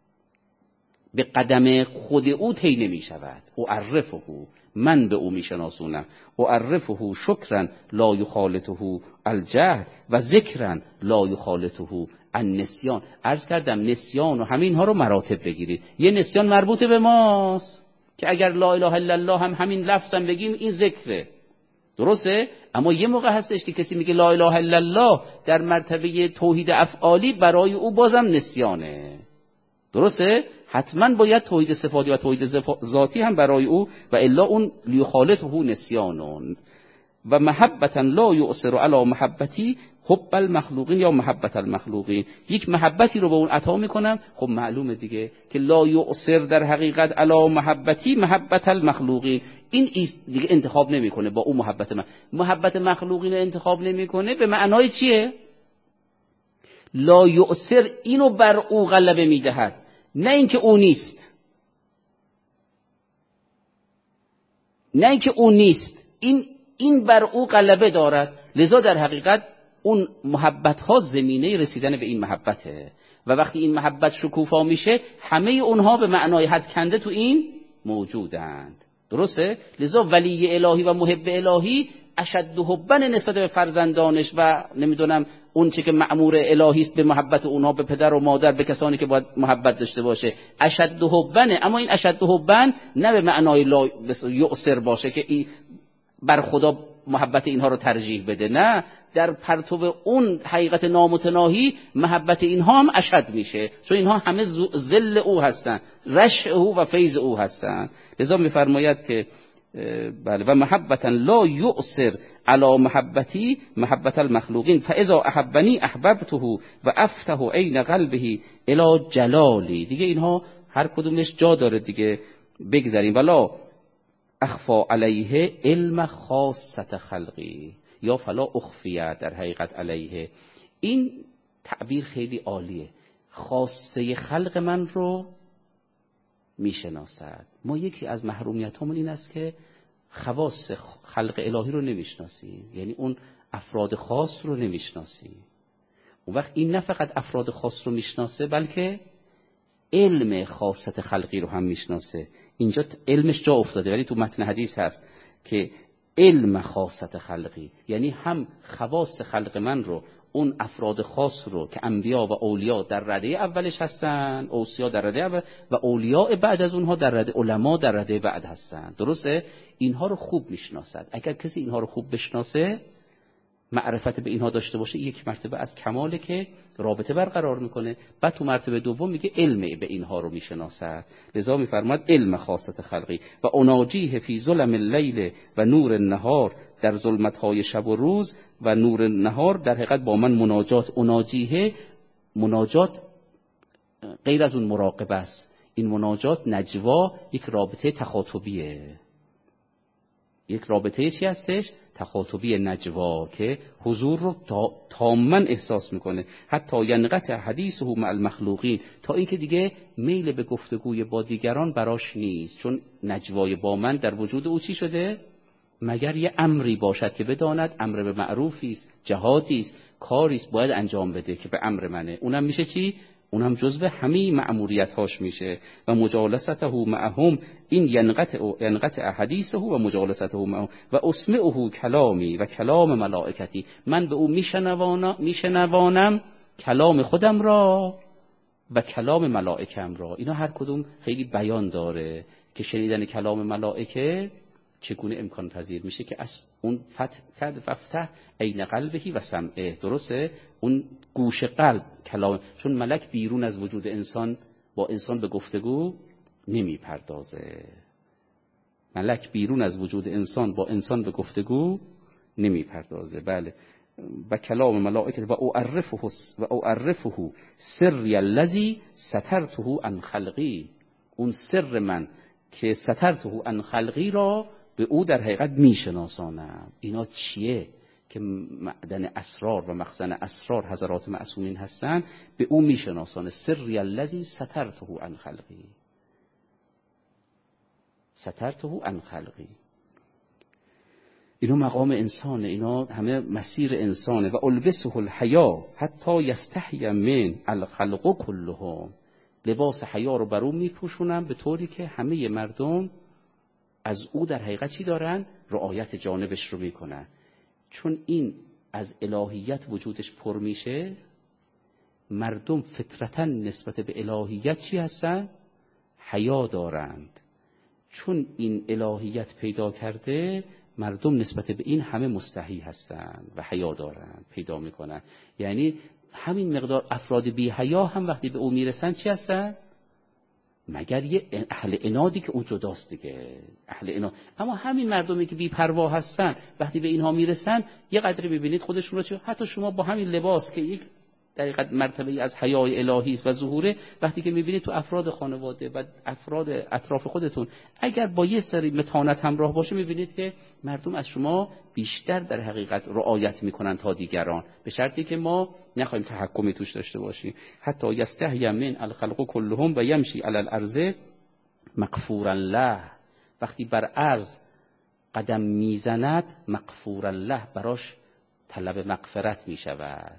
به قدم خود او طی نمی شود. اعرفه، من به او میشناسونم. اعرفه شکرا لا یخالطه الجهل و ذکرا لا یخالطه النسیان. عرض کردم نسیان و همین ها رو مراتب بگیرید. یه نسیان مربوط به ماست که اگر لا اله الا الله هم همین لفظم بگیم این ذکره، درسته؟ اما یه موقع هستش که کسی میگه لا اله الا الله در مرتبه توحید افعالی، برای او بازم نسیانه، درسته؟ حتما باید توحید صفاتی و توحید ذاتی هم برای او، و الا اون لیخالطه نسیانون. و محبتا لا یؤثر علی محبتی حب المخلوقین یا محبت المخلوقین، یک محبتی رو به اون عطا میکنم. خب معلومه دیگه که لا یؤثر در حقیقت علی محبتی محبت المخلوقین، این دیگه انتخاب نمیکنه با اون محبت مخلوقین انتخاب نمیکنه. به معنای چیه؟ لا یؤثر اینو بر او غلبه میدهد، نه اینکه او نیست، نه اینکه او نیست، این بر او غلبه دارد. لذا در حقیقت اون محبت ها زمینه رسیدن به این محبته، و وقتی این محبت شکوفا میشه همه اونها به معنای حد کنده تو این موجودند، درسته؟ لذا ولی الهی و محب الهی اشد حبا نسبت به فرزندانش و نمیدونم اون چه که مأمور الهی است به محبت اونها، به پدر و مادر، به کسانی که باید محبت داشته باشه، اشد حبا. اما این اشد حبا نه به معنای لا یؤثر باشه که بر خدا محبت اینها رو ترجیح بده، نه، در پرتو اون حقیقت نامتناهی محبت اینها هم اشد میشه، چون اینها همه ذل او هستن، رشع او و فیض او هستن. لذا میفرماید که بله و محبتا لا یؤثر علی محبتی محبت المخلوقین فاذا احبنی احببته و افتح عین قلبه الی جلالی. دیگه اینها هر کدومش جا داره دیگه، بگذاریم. ولا اخفا علیه علم خاصت خلقی یا فلا اخفیه در حقیقت علیه. این تعبیر خیلی عالیه. خاصه خلق من رو میشناسد. ما یکی از محرومیت همون این است که خواص خلق الهی رو نمیشناسیم، یعنی اون افراد خاص رو نمیشناسیم. اون وقت این نه فقط افراد خاص رو میشناسه، بلکه علم خاصت خلقی رو هم میشناسه. اینجا علمش جا افتاده، ولی تو متن حدیث هست که علم خاصت خلقی، یعنی هم خواص خلق من رو، اون افراد خاص رو که انبیا و اولیاء در رده اولش هستن، اوصیا در رده اول و اولیاء بعد از اونها در رده، علما در رده بعد هستن، درسته؟ اینها رو خوب میشناسد. اگر کسی اینها رو خوب بشناسه، معرفت به اینها داشته باشه، یک مرتبه از کماله که رابطه برقرار میکنه. بعد تو مرتبه دوم میگه علم به اینها رو میشناسد. لذا میفرماد علم خاصت خلقی و اناجیه فی ظلم اللیل و نور النهار، در ظلمت‌های شب و روز و نور نهار در حقیقت با من مناجات. اناجیه، مناجات غیر از اون مراقبه است. این مناجات نجوا یک رابطه تخاطبیه، یک رابطه چی هستش؟ تخاطبی نجوا که حضور رو تاماً احساس میکنه. حتی ینقطع حدیثه مع المخلوقین، تا اینکه دیگه میل به گفتگوی با دیگران براش نیست، چون نجوای با من در وجود او چی شده؟ مگر یه امری باشد که بداند امر به معروفی است، جهادی است، کاری است باید انجام بده که به امر منه، اونم میشه چی؟ اونم جزء همه مأموریت‌هاش میشه. و مجالسته معهم این ینقطع حدیثه و مجالسته معهم و اسمعه کلامی و کلام ملائکتی، من به او میشنوانم کلام خودم را و کلام ملائکم را. اینا هر کدوم خیلی بیان داره که شنیدن کلام ملائکه چگونه امکان پذیر میشه که از اون فتح عین قلبهی و سمعه، درسته؟ اون گوش قلب کلام، چون ملک بیرون از وجود انسان با انسان به گفتگو نمیپردازه. ملک بیرون از وجود انسان با انسان به گفتگو نمیپردازه. بله. و کلام ملائکه و اعرفه سری الذی سترته عن خلقی، اون سر من که سترته عن خلقی را به او در حقیقت میشناسانم. اینا چیه که معدن اسرار و مخزن اسرار حضرات معصومین هستن، به او میشناسانه. سری الذی سترته عن خلقی، سترته عن خلقی. اینا مقام انسانه، اینا همه مسیر انسانه. و البسه الحیا حتی یستحی من الخلق كلهم، لباس حیا رو بر او میپوشونم به طوری که همه مردم از او در حقیقت چی دارن؟ رعایت جانبش رو میکنن. چون این از الهیت وجودش پر میشه، مردم فطرتاً نسبت به الهیت چی هستن؟ حیا دارند. چون این الهیت پیدا کرده، مردم نسبت به این همه مستحی هستند و حیا دارند، پیدا میکنن. یعنی همین مقدار افراد بی حیا هم وقتی به او میرسن چی هستن؟ مگر یه اهل عنادی که او جداست دیگه، اهل عناد. اما همین مردمی که بی پروا هستن وقتی به اینها میرسن یه قدری ببینید خودشون رو، حتی شما با همین لباس که یک دقیقاً مرتبه از حیای الهی است و ظهوره، وقتی که میبینید تو افراد خانواده و افراد اطراف خودتون اگر با یه سری متانت همراه باشه، میبینید که مردم از شما بیشتر در حقیقت رعایت میکنن تا دیگران، به شرطی که ما نخواهیم تحکمی توش داشته باشیم. حتی یستحی من الخلق كلهم و یمشی علی الارض مغفورا له، وقتی بر ارض قدم میزند مغفورا له، براش طلب مغفرت میشود.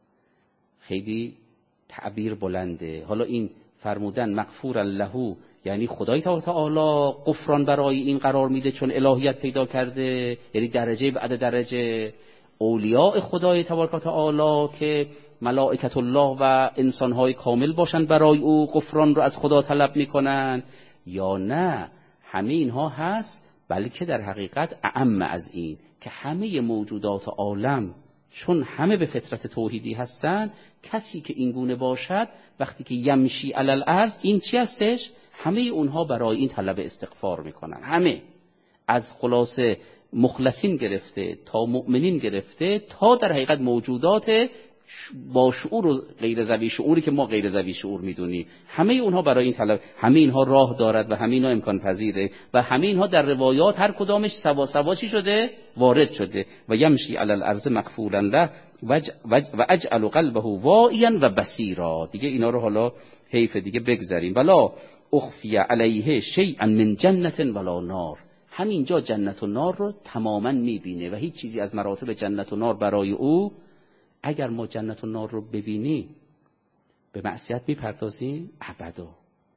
خیلی تعبیر بلنده. حالا این فرمودن مغفورا له یعنی خدای تعالی غفران برای این قرار میده چون الهیت پیدا کرده، یعنی درجه بعد درجه. اولیاء خدای تبارک و تعالی که ملائکت الله و انسانهای کامل باشن برای او غفران رو از خدا طلب میکنن، یا نه همه اینها هست، بلکه در حقیقت اعم از این که همه موجودات عالم چون همه به فطرت توحیدی هستن، کسی که این گونه باشد وقتی که یمشی علی الارض، این چی هستش؟ همه اونها برای این طلب استغفار میکنن. همه از خلاصه مخلصین گرفته تا مؤمنین گرفته تا در حقیقت موجودات با شعور و غیر ذوی شعوری که ما غیر ذوی شعور میدونیم، همه اونها برای این طلب، همه اینها راه دارد و همه اینها امکان پذیره و همه اینها در روایات هر کدامش سوا چی شده؟ وارد شده. و یمشی علی الارض مغفورا له و اجعل قلبه واعیا و بصیرا. دیگه اینا رو حالا حیف دیگه بگذاریم. ولا اخفی علیه شیئا من جنت ولا نار، همینجا جنت و نار رو تماما میبینه و هیچ چیزی از مراتب جنت و نار برای او. اگر ما جنت و نار رو ببینیم به معصیت میپردازیم؟ ابدا.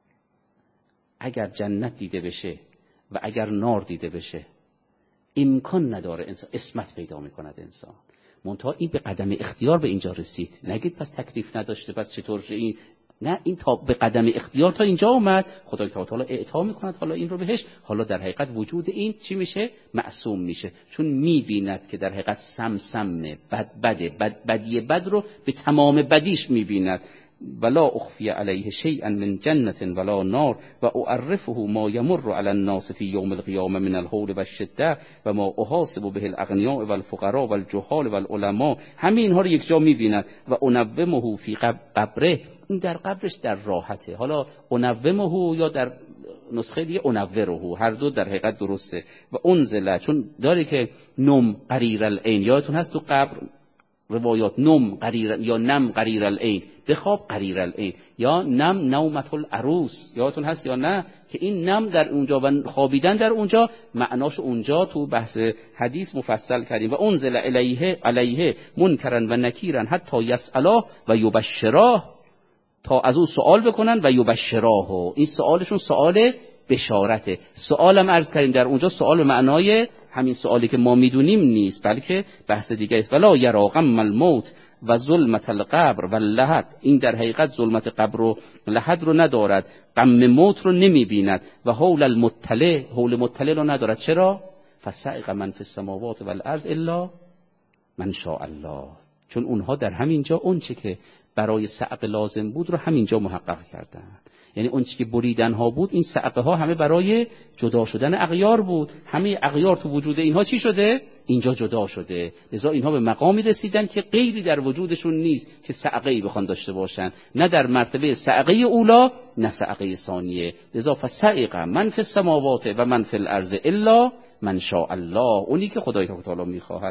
اگر جنت دیده بشه و اگر نار دیده بشه امکان نداره انسان عصمت پیدا میکند انسان. منتها این به قدم اختیار به اینجا رسید. نگید پس تکلیف نداشته، پس چطور این؟ نه، این تا به قدم اختیار تا اینجا اومد، خدای تعالی اعطا میکند حالا این رو بهش. حالا در حقیقت وجود این چی میشه؟ معصوم میشه، چون میبیند که در حقیقت سمسمه بدی بد رو به تمام بدیش میبیند. ولا اخفی علیه شیئا من جنت ولا نار و اعرفه ما یمر علی الناس فی یوم القیامه من الهول و الشده و ما احاسب به الاغنیاء و الفقراء و الجهال و العلماء. همه اینها رو یک جا میبیند. و انومه فی قبره، این در قبرش در راحته. حالا انومه یا در نسخه دیگه انوره، هر دو در حقیقت درسته. و انزله، چون داره که نم قریر العین، یادتون هست تو قبر روایات نم قریر یا نم قریر العین، بخواب قریر العین، یا نم نومت العروس، یادتون هست یا نه؟ که این نم در اونجا و خوابیدن در اونجا معناش اونجا تو بحث حدیث مفصل کردیم. و انزل علیه منکرا و نکیرا حتی یسأله و یبشراه، تا از او سوال بکنن و یبشراه. این سوالشون سوال بشارته. سوالم عرض کردیم در اونجا سوال به معنای همین سوالی که ما میدونیم نیست، بلکه بحث دیگه است. ولا یرا غم الموت و ظلمت القبر و لحد. این در حقیقت ظلمت قبر و لحد رو ندارد، غم موت رو نمیبیند. و حول المطلع، حول مطلع رو ندارد. چرا؟ فسائق من فی السماوات و الارض الا من شاء الله. چون اونها در همینجا اون چه که برای صعق لازم بود رو همینجا محقق کردن. یعنی اون چه که بریدن ها بود، این صعقه ها همه برای جدا شدن اغیار بود. همه اغیار تو وجود اینها چی شده؟ اینجا جدا شده. لذا اینها به مقامی رسیدن که غیری در وجودشون نیست که صعقه‌ای بخوان داشته باشن، نه در مرتبه صعقه اولا نه صعقه ثانیه. لذا فسائق من فی السماوات و من فی الارض الا من شاء الله، اونی که خدای تعالی میخواهد.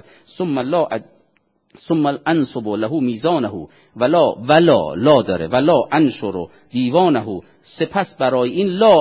ثم انصب له میزانه ولا لا داره ولا انشر دیوانه. سپس برای این لا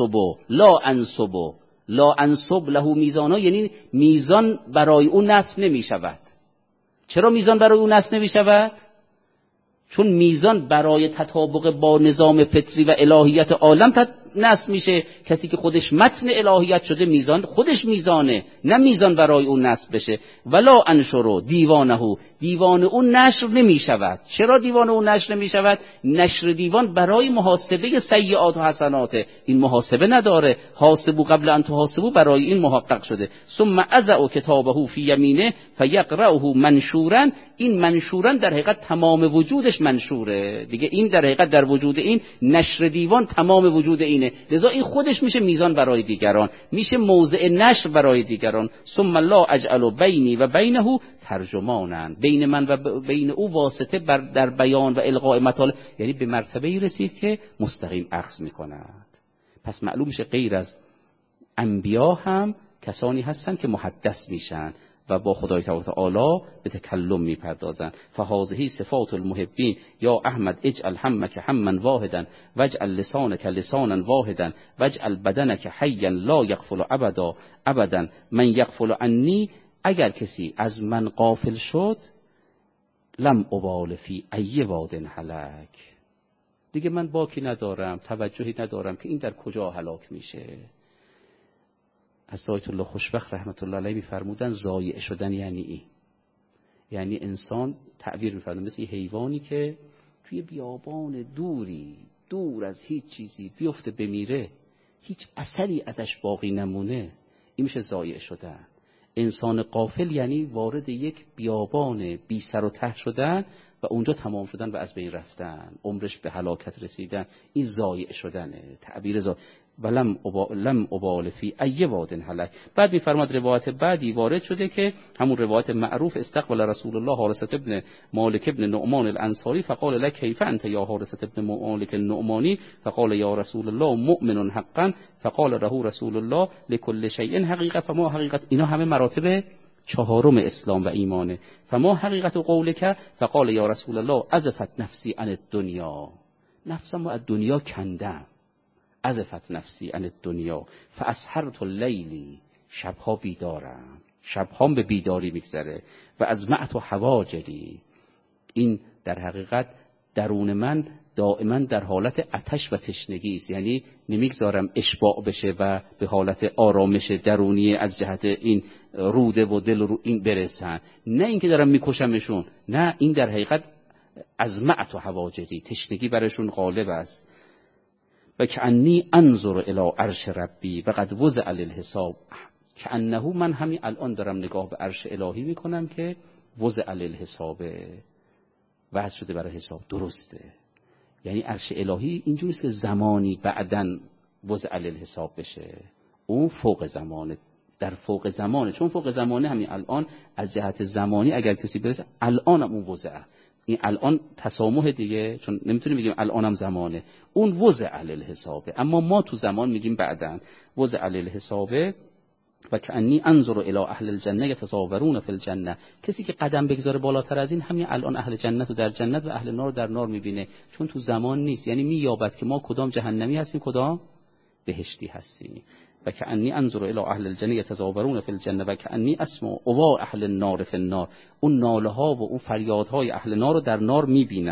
انصب له میزانه، یعنی میزان برای اون نصب نمی شود. چرا میزان برای اون نصب نمی شود؟ چون میزان برای تطابق با نظام فطری و الهیت عالم نصب میشه. کسی که خودش متن الهیت شده، میزان خودش میزانه، نه میزان برای اون نصب بشه. ولا انشر دیوانه، دیوان اون نشر نمی شود. چرا دیوان اون نشر نمی شود؟ نشر دیوان برای محاسبه سیئات و حسنات، این محاسبه نداره. حاسبو قبل ان تحاسبو برای این محقق شده. ثم اضع کتابه فی یمینه فیقرأه منشورا. این منشورا در حقیقت تمام وجودش منشوره دیگه. این در حقیقت در وجود این نشر دیوان تمام وجود اینه. لذا این خودش میشه میزان برای دیگران، میشه موضع نشر برای دیگران. ثم لا اجعل بینی و بینه ترجمانا، بین من و بین او واسطه در بیان و القاء مطالب. یعنی به مرتبه‌ای رسید که مستقیم اخذ میکند. پس معلوم میشه غیر از انبیا هم کسانی هستن که محدث میشن و با خدای تعالی به تکلم میپردازن. فهذه صفات المحبین یا احمد اجعل همک هما واحدا واجعل لسانک لسانا واحدا واجعل بدنک حیا لا یغفل ابدا من یغفل عنی. اگر کسی از من غافل شد، لم ابال فی ای واد هلک، دیگه من باکی ندارم، توجهی ندارم که این در کجا هلاک میشه. از آیت الله خوشبخت رحمت الله علیه میفرمودن ضایع شدن یعنی این، یعنی انسان تعبیر میفرمودن مثل حیوانی که توی بیابان دوری دور از هیچ چیزی بیفته بمیره، هیچ اثری ازش باقی نمونه، این میشه ضایع شدن. انسان غافل یعنی وارد یک بیابان بی سر و ته شدن و اونجا تمام شدن و از بین رفتن، عمرش به هلاکت رسیدن. این ضایع شدنه، تعبیر ضایع. ولم ابال فی ای واد هلک. بعد میفرماد روایت بعدی وارد شده که همون روایت معروف استقبل رسول الله حارثة ابن مالک ابن نعمان الانصاری فقال لك کیف انت یا حارثة ابن مالک النعمانی فقال یا رسول الله مؤمن حقا فقال له رسول الله لكل شیء حقیقه فما حقیقت. اینا همه مراتب چهارم اسلام و ایمانه. فما حقیقت قولک فقال یا رسول الله ازفت نفسی عن الدنیا، نفسم از دنیا کندم. ازفت نفسی عن الدنیا فاسحرت اللیلی، شبها بیدارم، شبها به بیداری میگذره. و از معت و حواجری، این در حقیقت درون من دائما در حالت آتش و تشنگی است، یعنی نمیگذارم اشباع بشه و به حالت آرامش درونی از جهت این روده و دل رو این برسن، نه اینکه دارم میکشمشون، نه، این در حقیقت از معت و حواجری، تشنگی برشون غالب است. و کأنی انظر الی عرش ربی و قد وضع للحساب. کأنه، من همین الان دارم نگاه به عرش الهی میکنم که وضع للحساب، وضع شده برای حساب. درسته، یعنی عرش الهی اینجوریه که زمانی بعدن وضع للحساب بشه، اون فوق زمانه، در فوق زمانه. چون فوق زمانه همین الان از جهت زمانی اگر کسی برسه، الان هم اون وضعه، این الان تسامح دیگه، چون نمیتونیم بگیم الانم زمانه، اون وضع للحسابه. اما ما تو زمان میگیم بعدن وضع للحسابه. و کأنی انظر الی اهل الجنه یتزاورون فی الجنه. کسی که قدم بگذاره بالاتر از این، همین الان اهل جنت رو در جنت و اهل نار رو در نار میبینه، چون تو زمان نیست. یعنی مییابد که ما کدام جهنمی هستیم کدام بهشتی هستیم. و کأنی انظر الی اهل الجنه یتزاورون فی الجنه و کأنی اسمع اوا اهل النار فی النار. اون ناله ها و اون فریادهای اهل نار رو در نار میبینم.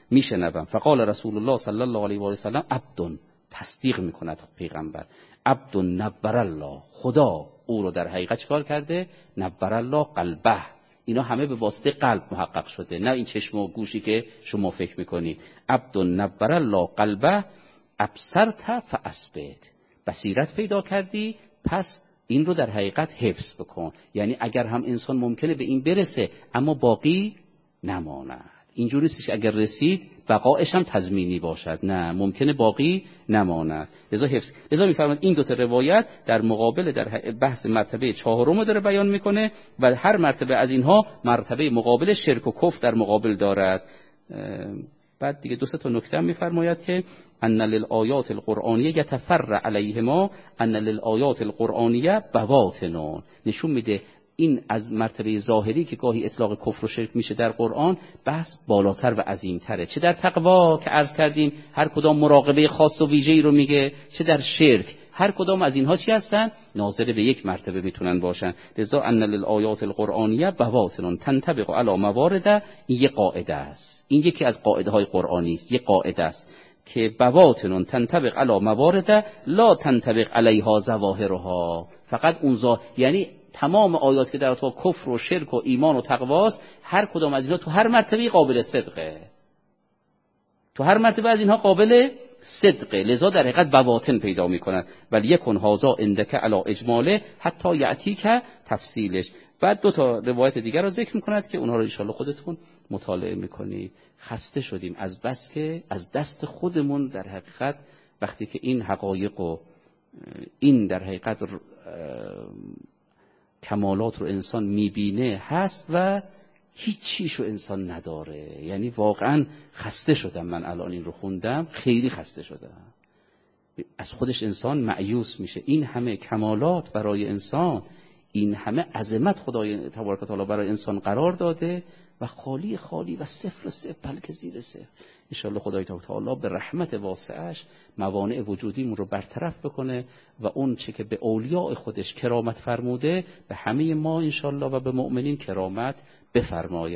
میشنوم. فقال رسول الله صلی الله علیه و آله و سلم عبد، تصدیق میکند پیغمبر، عبد نبر الله، خدا او رو در حقیقت چیکار کرده؟ نبر الله قلبه. اینا همه به واسطه قلب محقق شده، نه این چشم و گوشی که شما فکر میکنید. عبد نبر الله قلبه ابصرت فاثبت، بصیرت پیدا کردی پس این رو در حقیقت حفظ بکن. یعنی اگر هم انسان ممکنه به این برسه اما باقی نماند. اینجوری نیستش اگر رسید بقایش هم تضمینی باشد، نه، ممکنه باقی نماند. لذا حفظ. لذا میفرماید این دو تا روایت در مقابل در بحث مرتبه چهارم داره بیان میکنه و هر مرتبه از اینها مرتبه مقابل شرک و کفر در مقابل دارد. بعد دیگه دو سه تا نکته میفرماید که ان للآیات القرآنیه یتفرع علیهما ان للآیات القرآنیه بواطن، نشون میده این از مرتبه ظاهری که گاهی اطلاق کفر و شرک میشه در قرآن بحث بالاتر و عظیمتره. چه در تقوا که عرض کردیم هر کدام مراقبه خاص و ویژه‌ای رو میگه، چه در شرک هر کدام از اینها چی هستن؟ ناظر به یک مرتبه میتونن باشن. لذا ان للآیات القرآنیه بواطن تنطبق علی موارد، این یک قاعده است، این یکی از قاعده های قرآنی است، یک قاعده است که بواطن تنطبق علی موارد لا تنطبق علیها ظواهرها. فقط اون یعنی تمام آیات که در تو کفر و شرک و ایمان و تقواست، هر کدام از اینها تو هر مرتبه قابل صدقه، تو هر مرتبه از اینها قابل صدقه. لذا در حقیقت بواطن پیدا میکنن. ولی یکن هازا اندک علی اجماله حتی یعتی که تفصیلش. بعد دو تا روایت دیگر رو ذکر میکند که اونها رو انشالله خودتون مطالعه میکنید. خسته شدیم از بس که از دست خودمون در حقیقت وقتی که این حقایق و این در حقیقت کمالات رو انسان میبینه هست و هیچ چیشو انسان نداره. یعنی واقعا خسته شدم من الان این رو خوندم، خیلی خسته شدم. از خودش انسان مایوس میشه. این همه کمالات برای انسان، این همه عظمت خدای تبارک و تعالی برای انسان قرار داده و خالی و صفر بلکه زیر صفر. انشاءالله خدای تعالی به رحمت واسعش موانع وجودیمون رو برطرف بکنه و اون چه که به اولیاء خودش کرامت فرموده به همه ما انشاءالله و به مؤمنین کرامت بفرماید.